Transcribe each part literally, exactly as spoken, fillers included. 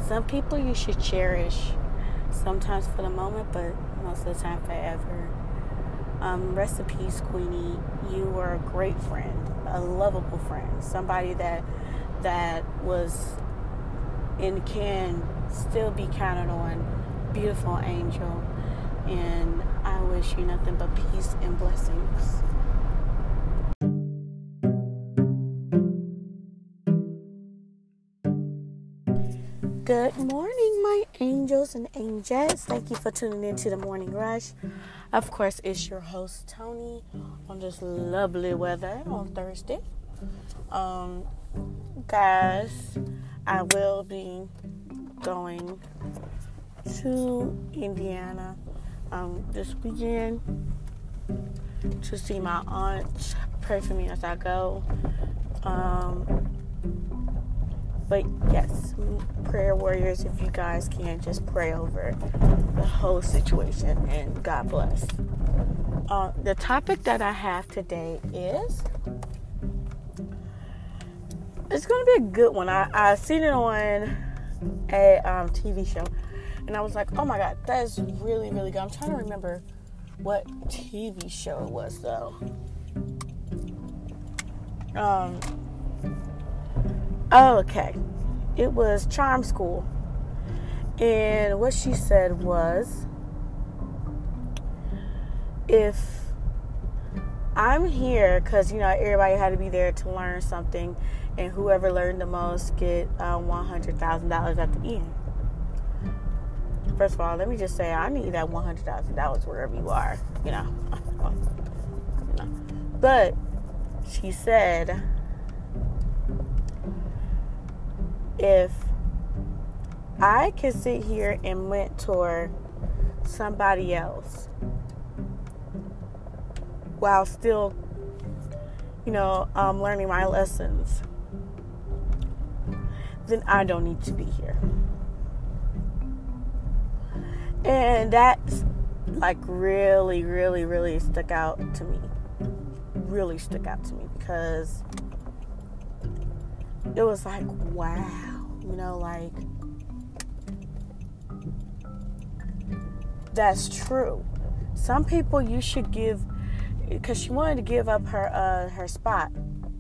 Some people you should cherish, sometimes for the moment, but most of the time forever. Um, rest in peace, Queenie. You were a great friend, a lovable friend, somebody that that was and can still be counted on. Beautiful angel, and I wish you nothing but peace and blessings. Good morning, my angels and angels. Thank you for tuning in to the Morning Rush. Of course, it's your host, Tony, on this lovely weather on Thursday. Um, guys, I will be going to Indiana um, this weekend to see my aunt. Pray for me as I go. Um... But yes, prayer warriors, if you guys can, just pray over the whole situation, and God bless. Uh, the topic that I have today is, it's going to be a good one. I, I seen it on a um, T V show, and I was like, oh my God, that is really, really good. I'm trying to remember what T V show it was, though. Um... Oh, okay. It was Charm School. And what she said was, if I'm here, because, you know, everybody had to be there to learn something, and whoever learned the most get uh, one hundred thousand dollars at the end. First of all, let me just say, I need that one hundred thousand dollars wherever you are, you know. you know. But she said, if I can sit here and mentor somebody else while still, you know, um, learning my lessons, then I don't need to be here. And that's like really, really, really stuck out to me. Really stuck out to me because it was like, wow, you know, like, that's true. Some people you should give, because she wanted to give up her uh, her spot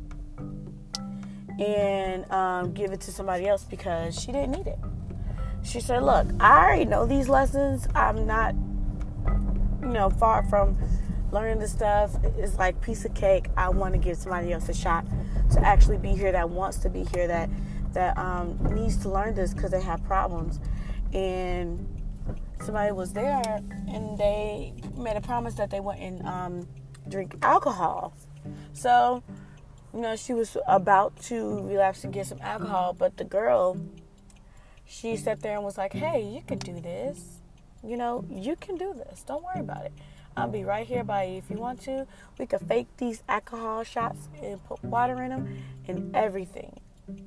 and um, give it to somebody else because she didn't need it. She said, look, I already know these lessons. I'm not, you know, far from learning this stuff. It's like piece of cake. I want to give somebody else a shot to actually be here, that wants to be here, that that um, needs to learn this because they have problems. And somebody was there, and they made a promise that they wouldn't um, drink alcohol. So, you know, she was about to relapse and get some alcohol, but the girl, she sat there and was like, hey, you can do this. You know, you can do this. Don't worry about it. I'll be right here by you if you want to. We could fake these alcohol shots and put water in them and everything.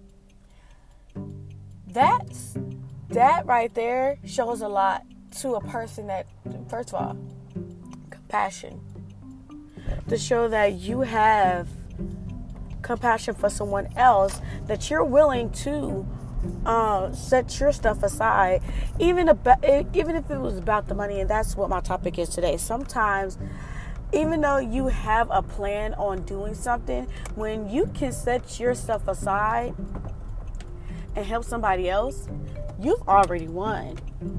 That's, that right there shows a lot to a person that, first of all, compassion. To show that you have compassion for someone else, that you're willing to uh, set your stuff aside, even about, even if it was about the money. And that's what my topic is today. Sometimes, even though you have a plan on doing something, when you can set your stuff aside and help somebody else, you've already won.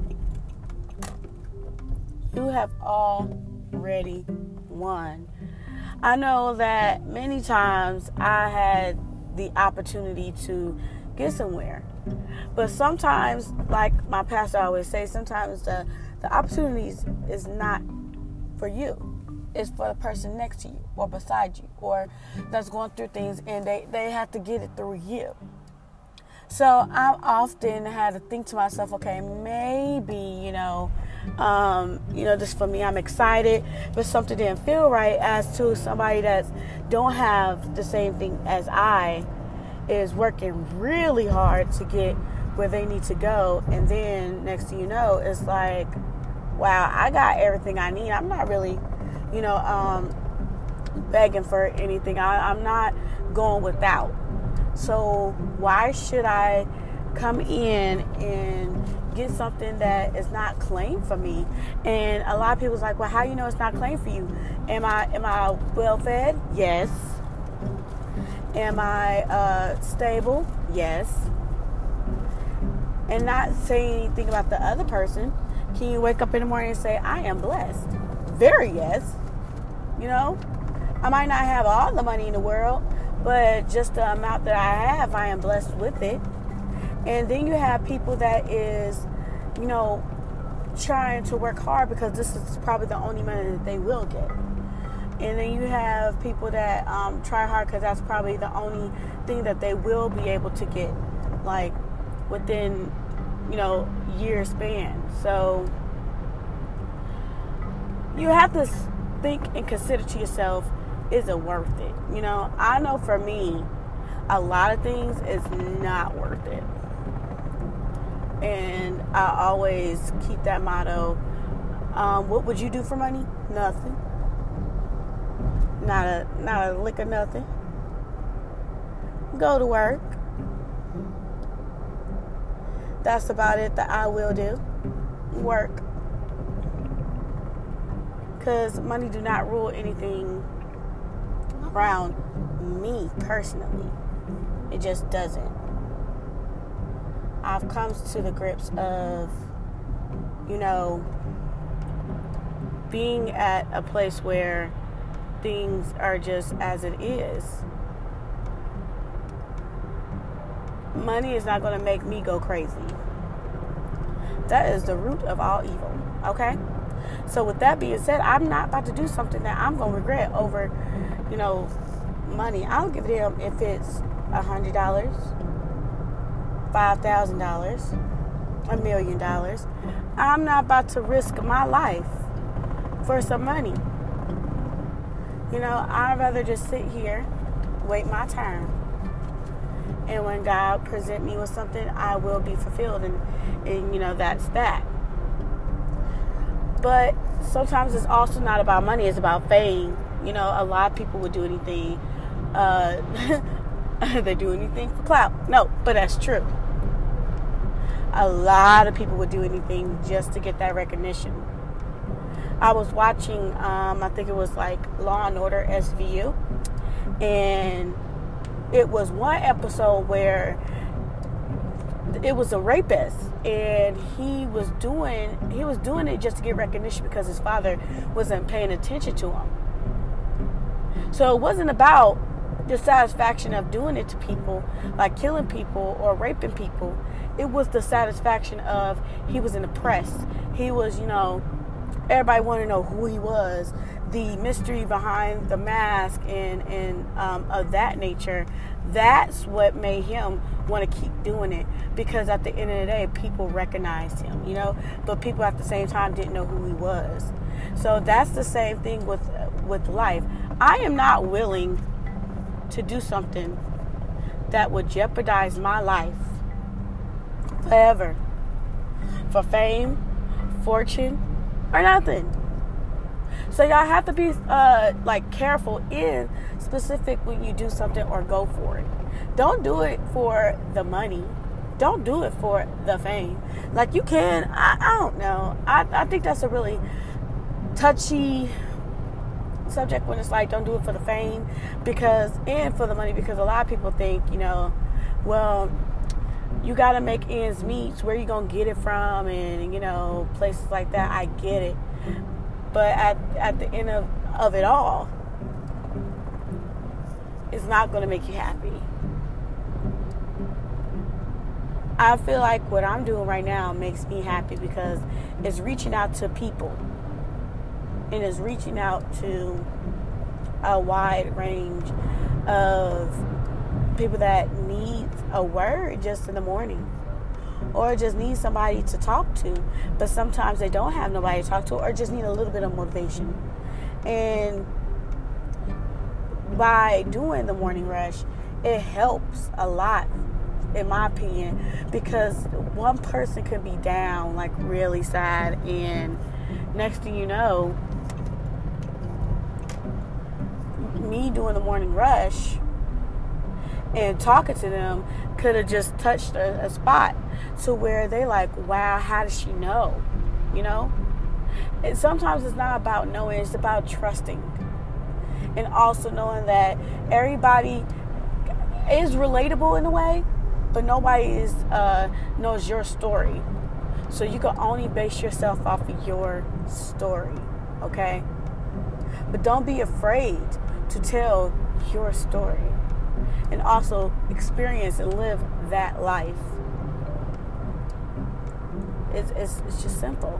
You have already won. I know that many times I had the opportunity to get somewhere. But sometimes, like my pastor always says, sometimes the, the opportunities is not for you. It's for the person next to you or beside you or that's going through things, and they, they have to get it through you. So I often had to think to myself, okay, maybe, you know, um, you know, just for me, I'm excited, but something didn't feel right as to somebody that don't have the same thing as I is working really hard to get where they need to go. And then next thing you know, it's like, wow, I got everything I need. I'm not really, you know, um, begging for anything. I, I'm not going without. So why should I come in and get something that is not claimed for me. And a lot of people's like, well, how you know it's not claimed for you? Am I am I well fed? Yes. Am I uh, stable? Yes. And not saying anything about the other person. Can you wake up in the morning and say, I am blessed? Very yes. You know, I might not have all the money in the world, but just the amount that I have, I am blessed with it. And then you have people that is, you know, trying to work hard because this is probably the only money that they will get. And then you have people that um, try hard because that's probably the only thing that they will be able to get, like, within, you know, year span. So you have to think and consider to yourself, is it worth it? You know, I know for me, a lot of things is not worth it. And I always keep that motto. Um, what would you do for money? Nothing. Not a not a lick of nothing. Go to work. That's about it that I will do. Work. Because money do not rule anything around me personally. It just doesn't. I've come to the grips of, you know, being at a place where things are just as it is. Money is not going to make me go crazy. That is the root of all evil, okay? So with that being said, I'm not about to do something that I'm going to regret over, you know, money. I don't give a damn if it's one hundred dollars, five thousand dollars, a million dollars. I'm not about to risk my life for some money. You know, I'd rather just sit here, wait my turn. And when God present me with something, I will be fulfilled. And, and, you know, that's that. But sometimes it's also not about money. It's about fame. You know, a lot of people would do anything. Uh, they do anything for clout. No, but that's true. A lot of people would do anything just to get that recognition. I was watching, um, I think it was like Law and Order S V U, and it was one episode where it was a rapist, and he was doing he was doing it just to get recognition because his father wasn't paying attention to him. So it wasn't about the satisfaction of doing it to people, like killing people or raping people. It was the satisfaction of he was in the press. He was, you know, everybody wanted to know who he was, the mystery behind the mask and, and um, of that nature. That's what made him want to keep doing it, because at the end of the day, people recognized him, you know, but people at the same time didn't know who he was. So that's the same thing with with life. I am not willing to do something that would jeopardize my life forever for fame, fortune, or nothing. So y'all have to be uh, like careful and specific when you do something or go for it. Don't do it for the money. Don't do it for the fame. Like you can, I, I don't know. I, I think that's a really touchy subject when it's like don't do it for the fame because and for the money, because a lot of people think, you know, well, you got to make ends meet. Where you going to get it from? And, you know, places like that. I get it. But at at the end of, of it all, it's not going to make you happy. I feel like what I'm doing right now makes me happy because it's reaching out to people. And it's reaching out to a wide range of people that need a word just in the morning, or just need somebody to talk to, but sometimes they don't have nobody to talk to, or just need a little bit of motivation. And by doing the morning rush, it helps a lot, in my opinion, because one person could be down, like really sad, and next thing you know, me doing the morning rush and talking to them could have just touched a, a spot to where they like, wow, how does she know? You know? And sometimes it's not about knowing, it's about trusting. And also knowing that everybody is relatable in a way, but nobody is uh, knows your story. So you can only base yourself off of your story, okay? But don't be afraid to tell your story and also experience and live that life. It's, it's, it's just simple.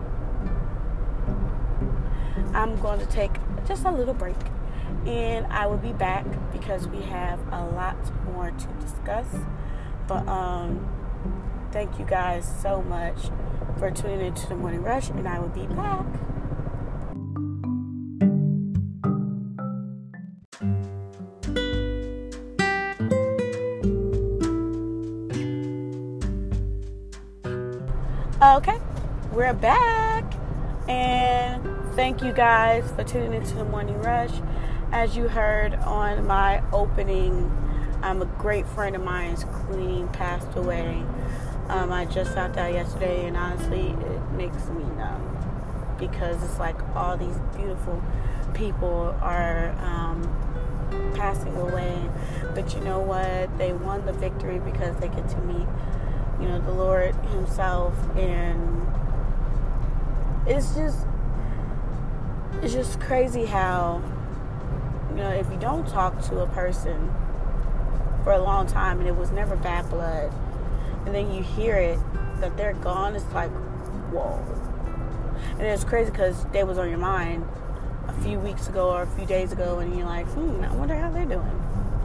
I'm going to take just a little break, and I will be back because we have a lot more to discuss. But um, thank you guys so much for tuning into the Morning Rush, and I will be back. Okay, we're back, and thank you guys for tuning into the Morning Rush. As you heard on my opening, I'm a great friend of mine's queen passed away. Um, I just found out yesterday, and honestly, it makes me numb because it's like all these beautiful people are um, passing away. But you know what? They won the victory because they get to meet, you know, the Lord Himself, and it's just, it's just crazy how, you know, if you don't talk to a person for a long time and it was never bad blood, and then you hear it that they're gone, it's like, whoa. And it's crazy because they was on your mind a few weeks ago or a few days ago, and you're like, hmm, I wonder how they're doing.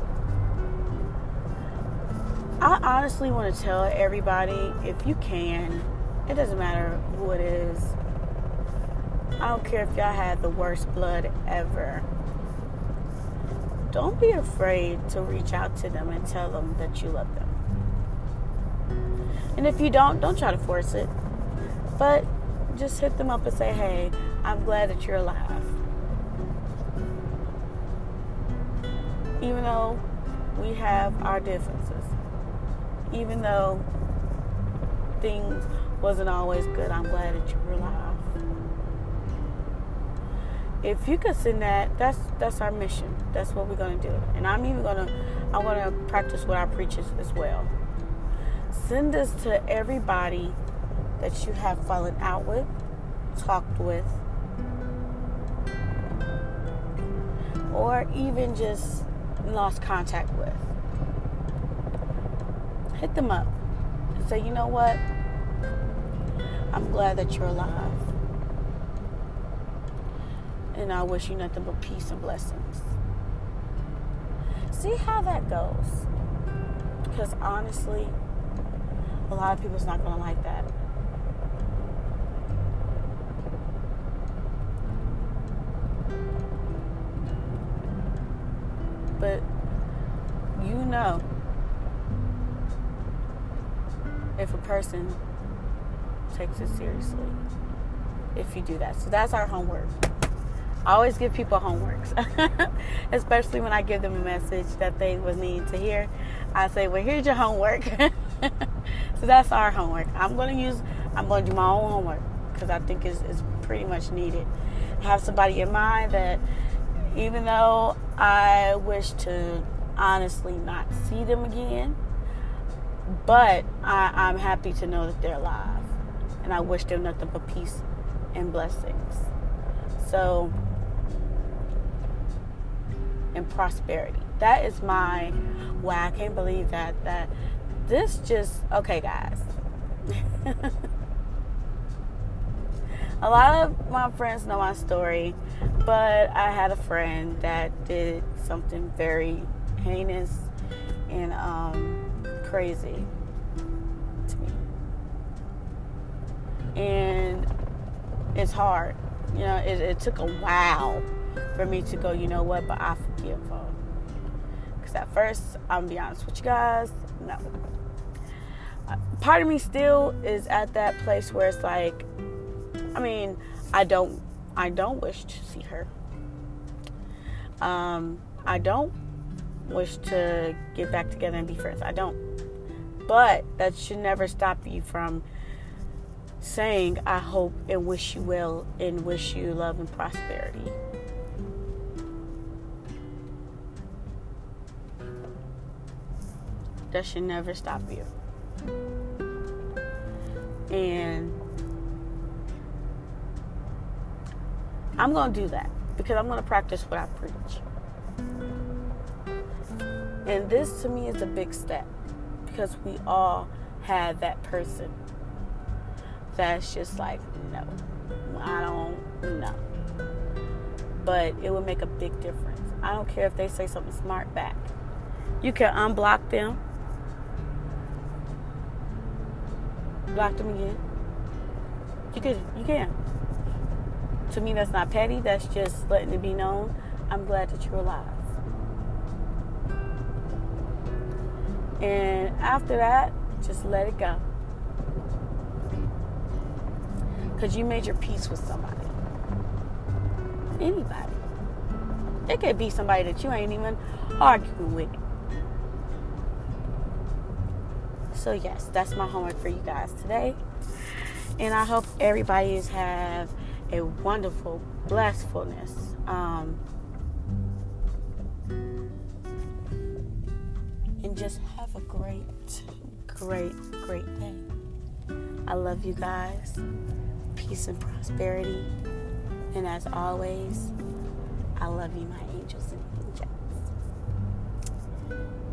I honestly want to tell everybody, if you can, it doesn't matter who it is. I don't care if y'all had the worst blood ever. Don't be afraid to reach out to them and tell them that you love them. And if you don't, don't try to force it. But just hit them up and say, hey, I'm glad that you're alive. Even though we have our differences. Even though things wasn't always good, I'm glad that you were alive. If you could send that, that's that's our mission. That's what we're gonna do. And I'm even gonna I'm gonna practice what I preach as, as well. Send this to everybody that you have fallen out with, talked with, or even just lost contact with. Hit them up and say, you know what? I'm glad that you're alive. And I wish you nothing but peace and blessings. See how that goes. Because honestly, a lot of people's not going to like that. But you know, if a person takes it seriously, if you do that. So that's our homework. I always give people homeworks, especially when I give them a message that they would need to hear. I say, well, here's your homework. So that's our homework. I'm going to use, I'm going to do my own homework because I think it's, it's pretty much needed. Have somebody in mind that even though I wish to honestly not see them again, but I, I'm happy to know that they're alive. And I wish them nothing but peace and blessings. So, and prosperity. That is my, wow, I can't believe that, that this just, okay guys. A lot of my friends know my story, but I had a friend that did something very heinous and um, crazy to me. And it's hard. You know, it, it took a while for me to go, you know what, but I forgive her. Because at first, I'm going to be honest with you guys, no. Part of me still is at that place where it's like, I mean, I don't, I don't wish to see her. Um, I don't wish to get back together and be friends. I don't. But that should never stop you from saying, I hope and wish you well and wish you love and prosperity. That should never stop you. And I'm going to do that because I'm going to practice what I preach. And this to me is a big step because we all have that person that's just like, no, I don't know. But it would make a big difference. I don't care if they say something smart back. You can unblock them. Block them again. You could, you can. To me, that's not petty. That's just letting it be known. I'm glad that you're alive. And after that, just let it go. Because you made your peace with somebody. Anybody. It could be somebody that you ain't even arguing with. So yes, that's my homework for you guys today. And I hope everybody is have a wonderful blessfulness. Um, and just have a great, great, great day. I love you guys. Peace and prosperity. And as always, I love you, my angels and angels.